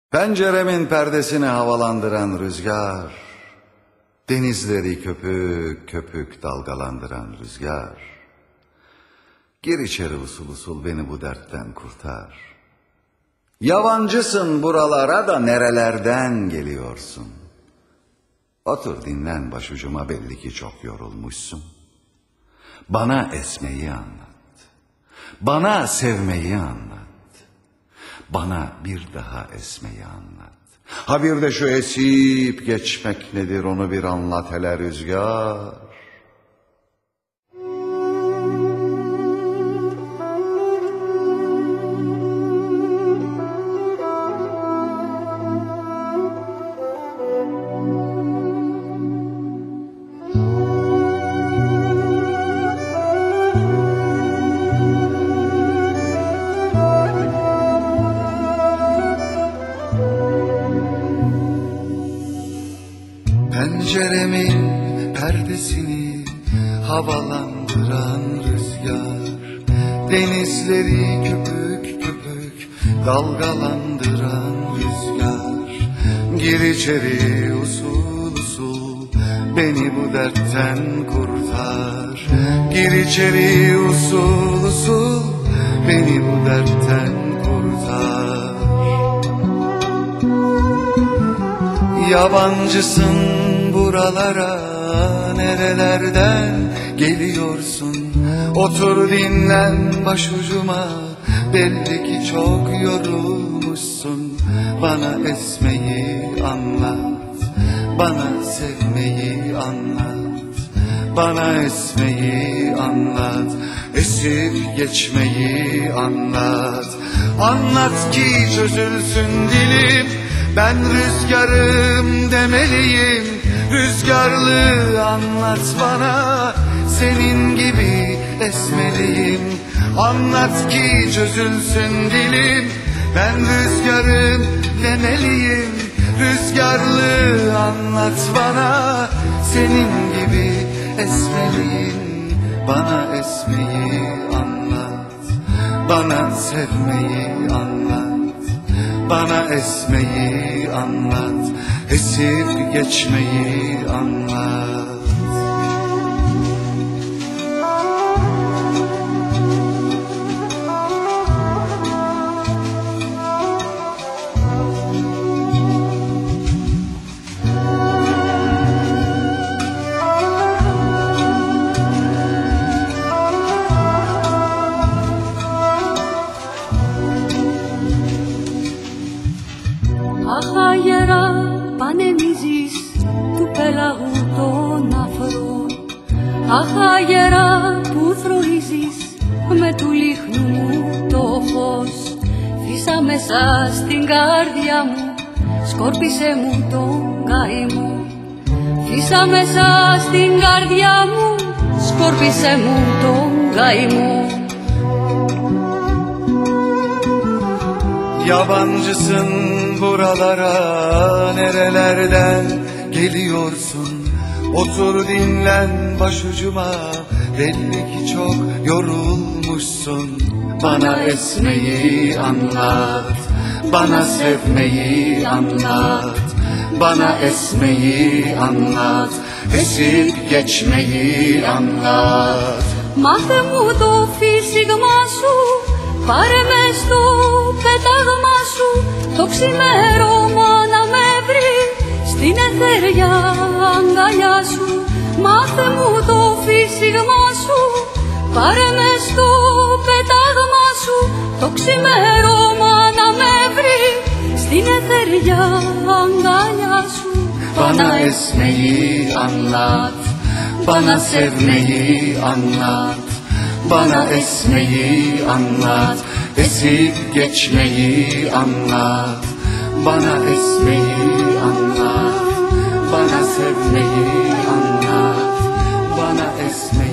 Penceremin perdesini havalandıran rüzgar, denizleri köpük köpük dalgalandıran rüzgar. Gir içeri usul usul beni bu dertten kurtar. Yabancısın buralara da nerelerden geliyorsun? Otur dinlen başucuma, belli ki çok yorulmuşsun. Bana esmeyi anlat, bana sevmeyi anlat. Bana bir daha esmeyi anlat. Ha bir de şu esip geçmek nedir, onu bir anlat hele rüzgar. Penceremin perdesini havalandıran rüzgar, denizleri köpük köpük dalgalandıran rüzgar. Gir içeri usul usul beni bu dertten kurtar. Gir içeri usul usul beni bu dertten kurtar. Yabancısın buralara, nerelerden geliyorsun? Otur dinlen başucuma, belli ki çok yorulmuşsun. Bana esmeyi anlat, bana sevmeyi anlat. Bana esmeyi anlat, esip geçmeyi anlat. Anlat ki çözülsün dilim, ben rüzgarım demeliyim. Rüzgarlı anlat bana, senin gibi esmeliyim. Anlat ki çözülsün dilim, ben rüzgarım demeliyim. Rüzgarlı anlat bana, senin gibi esmeliyim. Bana esmeyi anlat, bana sevmeyi anlat. Bana esmeyi anlat, esip geçmeyi anlat. Αχαγερά πανεμίζεις του πέλαγου τον αφρό. Αχαγερά που θροίζεις με του λίχνου μου το φως. Φύσα μέσα στην καρδιά μου, σκόρπισε μου τον καημό. Φύσα μέσα στην καρδιά μου, σκόρπισε μου τον καημό. Yabancısın buralara, nerelerden geliyorsun? Otur dinlen başucuma, belli ki çok yorulmuşsun. Bana esmeyi anlat, bana sevmeyi anlat. Bana esmeyi anlat, esip geçmeyi anlat. Μάθε μου το φύσιγμα σου, πάρε με στο πέταγμα σου. Το ξημέρωμα να με βρει στην αιθέρια αγκαλιά σου. Μάθε μου το φύσιγμα σου, πάρε με στο πέταγμα σου. Το ξημέρωμα να με βρει στην αιθέρια αγκαλιά σου. Bana esmeyi anlat, bana sevmeyi anlat. Bana esmeyi anlat, esip geçmeyi anlat. Bana esmeyi anlat, bana sevmeyi anlat. Bana esmeyi